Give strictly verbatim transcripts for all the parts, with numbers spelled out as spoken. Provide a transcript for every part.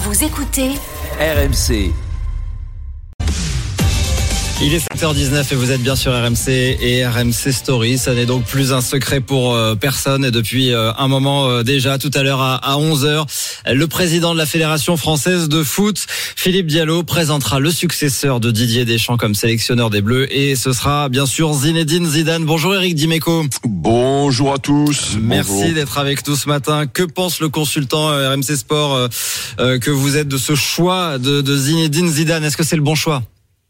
Vous écoutez R M C. Il est sept heures dix-neuf et vous êtes bien sur R M C et R M C Story. Ça n'est donc plus un secret pour euh, personne. Et depuis euh, un moment euh, déjà, tout à l'heure à, à onze heures, le président de la Fédération française de foot, Philippe Diallo, présentera le successeur de Didier Deschamps comme sélectionneur des Bleus. Et ce sera bien sûr Zinedine Zidane. Bonjour Eric Dimeco. Bonjour à tous. Merci Bonjour. d'être avec nous ce matin. Que pense le consultant euh, R M C Sport euh, euh, que vous êtes de ce choix de, de Zinedine Zidane? Est-ce que c'est le bon choix?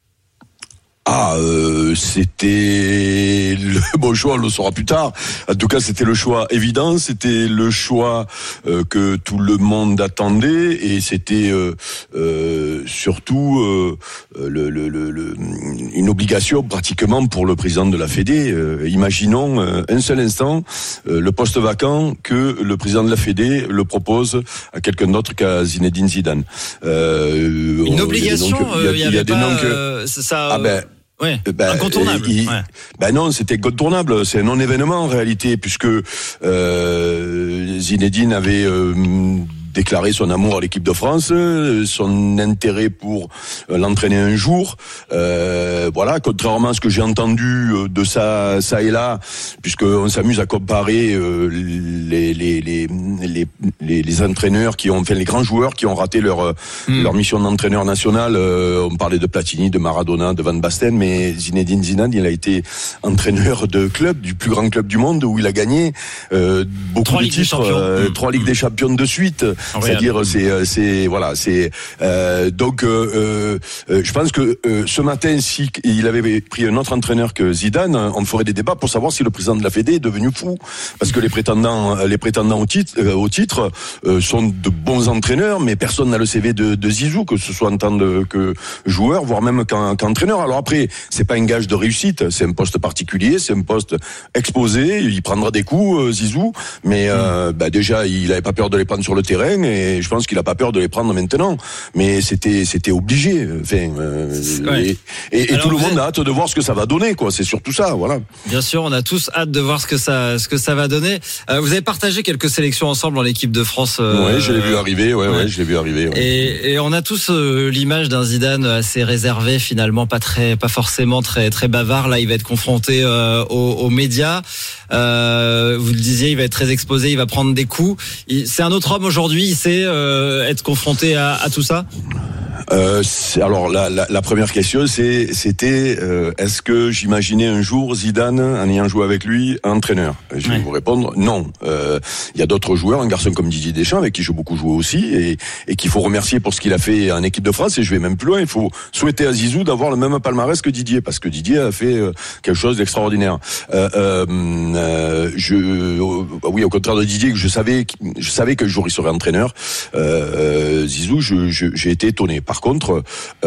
Ah, euh, c'était le bon choix, on le saura plus tard. En tout cas, c'était le choix évident, c'était le choix euh, que tout le monde attendait, et c'était euh, euh, surtout euh, le, le, le, le, une obligation pratiquement pour le président de la Fédé. Euh, imaginons euh, un seul instant euh, le poste vacant, que le président de la Fédé le propose à quelqu'un d'autre qu'à Zinedine Zidane. Euh, une obligation, il y, y, y a des noms que euh, ça. Ah ben. Ouais, ben, incontournable. Il, ouais. Ben non, c'était incontournable. C'est un non-événement en réalité, puisque euh, Zinedine avait euh, déclaré son amour à l'équipe de France, son intérêt pour l'entraîner un jour. Euh, voilà, contrairement à ce que j'ai entendu de ça, ça et là, puisqu'on s'amuse à comparer euh, les, les, les, les, les, les entraîneurs qui ont fait les grands joueurs qui ont raté leur mmh. leur mission d'entraîneur national. Euh, on parlait de Platini, de Maradona, de Van Basten, mais Zinedine Zidane, il a été entraîneur de club, du plus grand club du monde, où il a gagné euh, beaucoup trois de Ligues titres, euh, trois Ligues des Champions de suite. C'est-à-dire, c'est, c'est, voilà, c'est euh, donc, euh, euh, je pense que euh, ce matin, si il avait pris un autre entraîneur que Zidane, on ferait des débats pour savoir si le président de la Fédé est devenu fou, parce que les prétendants, les prétendants au titre, euh, au titre, euh, sont de bons entraîneurs, mais personne n'a le C V de, de Zizou, que ce soit en tant de, que joueur, voire même qu'en, qu'entraîneur. Alors après, c'est pas un gage de réussite, c'est un poste particulier, c'est un poste exposé, il prendra des coups, euh, Zizou, mais euh, bah déjà, il avait pas peur de les prendre sur le terrain. Et je pense qu'il a pas peur de les prendre maintenant, mais c'était c'était obligé. Enfin, euh, ouais. et, et, et tout le monde êtes... a hâte de voir ce que ça va donner, quoi. C'est surtout ça, voilà. Bien sûr, on a tous hâte de voir ce que ça ce que ça va donner. Euh, vous avez partagé quelques sélections ensemble dans l'équipe de France. Euh, ouais, je l'ai vu arriver. Ouais, ouais, ouais je l'ai vu arriver. Ouais. Et, et on a tous euh, l'image d'un Zidane assez réservé, finalement, pas très, pas forcément très très bavard. Là, il va être confronté euh, aux, aux médias. Euh, vous le disiez, il va être très exposé, il va prendre des coups. Il, c'est un autre homme aujourd'hui. Il sait euh, être confronté à, à tout ça. Euh, c'est, alors la, la, la première question, c'est, c'était euh, est-ce que j'imaginais un jour Zidane, en ayant joué avec lui, entraîneur? Je vais ouais. vous répondre non. Il euh, y a d'autres joueurs, un garçon comme Didier Deschamps, avec qui j'ai beaucoup joué aussi, et, et qu'il faut remercier pour ce qu'il a fait en équipe de France. Et je vais même plus loin, il faut souhaiter à Zizou d'avoir le même palmarès que Didier, parce que Didier a fait euh, quelque chose d'extraordinaire. Euh, euh, euh, je, euh, oui, au contraire de Didier, que je savais, je savais qu'un jour il serait entraîneur. Euh, Zizou, je, je, j'ai été étonné. Par contre,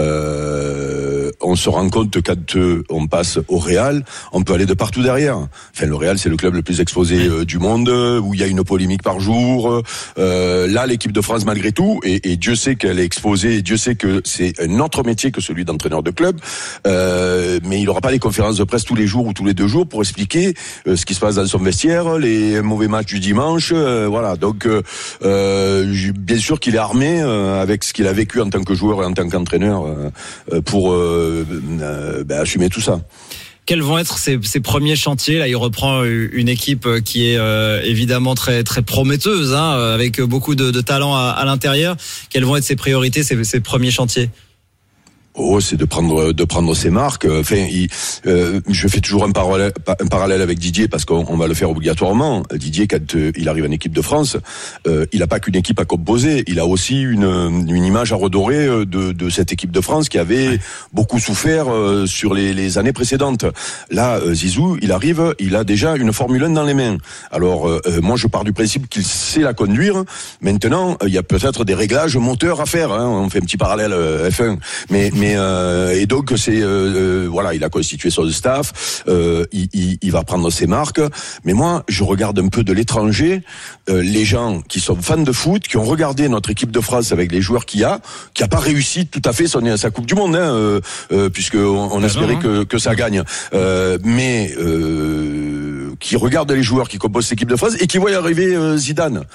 euh, on se rend compte que quand euh, on passe au Real, on peut aller de partout derrière. Enfin, le Real, c'est le club le plus exposé euh, du monde, où il y a une polémique par jour. Euh, là, l'équipe de France, malgré tout, et, et Dieu sait qu'elle est exposée, et Dieu sait que c'est un autre métier que celui d'entraîneur de club, euh, mais il n'aura pas des conférences de presse tous les jours ou tous les deux jours pour expliquer euh, ce qui se passe dans son vestiaire, les mauvais matchs du dimanche, euh, voilà. Donc, euh, bien sûr qu'il est armé euh, avec ce qu'il a vécu en tant que joueur et en tant qu'entraîneur euh, pour euh, euh, bah, assumer tout ça. Quels vont être ses, ses premiers chantiers? Là, il reprend une équipe qui est euh, évidemment très très prometteuse, hein, avec beaucoup de, de talent à, à l'intérieur. Quelles vont être ses priorités, ses, ses premiers chantiers? Oh, c'est de prendre de prendre ses marques. Enfin, il, euh, je fais toujours un parallèle un parallèle avec Didier, parce qu'on on va le faire obligatoirement. Didier, quand euh, il arrive en équipe de France, euh, il a pas qu'une équipe à composer, il a aussi une une image à redorer de de cette équipe de France qui avait ouais. beaucoup souffert euh, sur les les années précédentes. Là, euh, Zizou, il arrive, il a déjà une Formule un dans les mains. Alors euh, moi, je pars du principe qu'il sait la conduire. Maintenant, il y a peut-être des réglages moteurs à faire, hein. On fait un petit parallèle euh, F un, mais Mais euh, et donc c'est euh, euh, voilà, il a constitué son staff, euh, il, il, il va prendre ses marques. Mais moi, je regarde un peu de l'étranger, euh, les gens qui sont fans de foot, qui ont regardé notre équipe de France avec les joueurs qu'il y a, qui a pas réussi tout à fait son sa Coupe du Monde, hein, euh, euh, puisque on, on espérait que que ça gagne. Euh, mais euh, qui regardent les joueurs qui composent cette équipe de France et qui voient arriver euh, Zidane.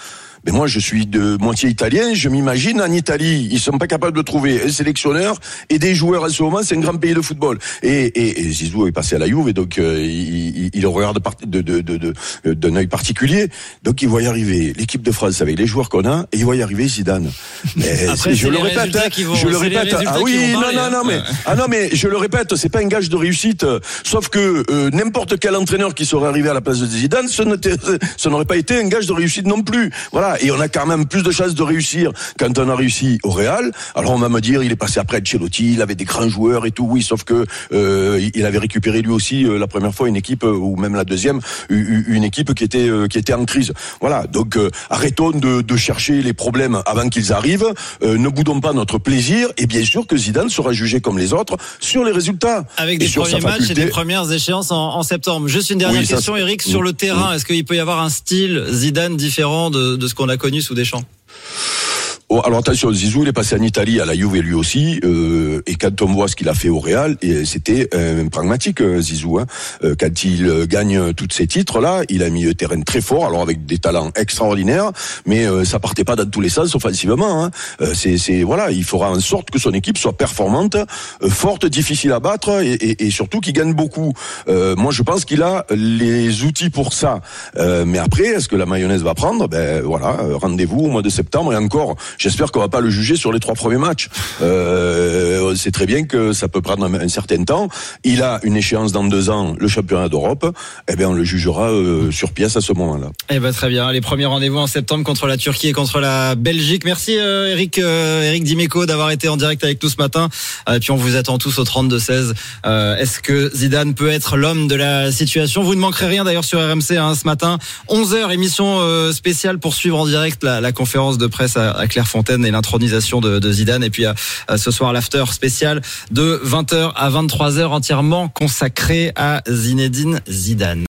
Mais moi, je suis de moitié italien, je m'imagine en Italie, ils sont pas capables de trouver un sélectionneur et des joueurs en ce moment, c'est un grand pays de football. Et, et, et Zizou est passé à la Juve, et donc euh, il, il regarde de, de, de, de, d'un œil particulier. Donc il voit y arriver l'équipe de France avec les joueurs qu'on a, et il voit y arriver Zidane. Mais après, je le répète, vont, je le répète. Ah oui, non, non, non, mais ah non, mais je le répète, c'est pas un gage de réussite. Sauf que euh, n'importe quel entraîneur qui serait arrivé à la place de Zidane, ce, ce n'aurait pas été un gage de réussite non plus. Voilà, et on a quand même plus de chances de réussir quand on a réussi au Real. Alors on va me dire, il est passé après Ancelotti, il avait des grands joueurs et tout. Oui, sauf que euh, il avait récupéré lui aussi euh, la première fois une équipe euh, ou même la deuxième, une équipe qui était euh, qui était en crise. Voilà, donc euh, arrêtons de, de chercher les problèmes avant qu'ils arrivent. Euh, ne boudons pas notre plaisir. Et bien sûr que Zidane sera jugé comme les autres sur les résultats. Avec des premiers matchs et des premières échéances en, en septembre. Juste une dernière oui, question, ça, Eric, sur le terrain. Est-ce qu'il peut y avoir un style Zidane différent de, de ce qu'on a connu sous Deschamps? Oh, alors attention, Zizou il est passé en Italie à la Juve lui aussi, euh, et quand on voit ce qu'il a fait au Real, et c'était euh, pragmatique Zizou. Hein. Euh, quand il euh, gagne tous ces titres là, il a mis le terrain très fort, alors avec des talents extraordinaires, mais euh, ça partait pas dans tous les sens offensivement. Hein. Euh, c'est, c'est voilà, il fera en sorte que son équipe soit performante, euh, forte, difficile à battre, et, et, et surtout qu'il gagne beaucoup. Euh, moi je pense qu'il a les outils pour ça. Euh, mais après, est-ce que la mayonnaise va prendre? Ben voilà, rendez-vous au mois de septembre, et encore. J'espère qu'on va pas le juger sur les trois premiers matchs. Euh, c'est très bien que ça peut prendre un, un certain temps. Il a une échéance dans deux ans, le championnat d'Europe. Eh bien, on le jugera euh, sur pièce à ce moment-là. Eh ben très bien. Les premiers rendez-vous en septembre contre la Turquie et contre la Belgique. Merci euh, Eric, euh, Eric Dimeco d'avoir été en direct avec nous ce matin. Et euh, puis on vous attend tous au trente-deux seize. Euh, est-ce que Zidane peut être l'homme de la situation? Vous ne manquerez rien d'ailleurs sur R M C hein, ce matin. onze heures, émission euh, spéciale pour suivre en direct la, la conférence de presse à, à Claire Fontaine et l'intronisation de, de Zidane. Et puis euh, ce soir l'after spécial de vingt heures à vingt-trois heures entièrement consacré à Zinedine Zidane.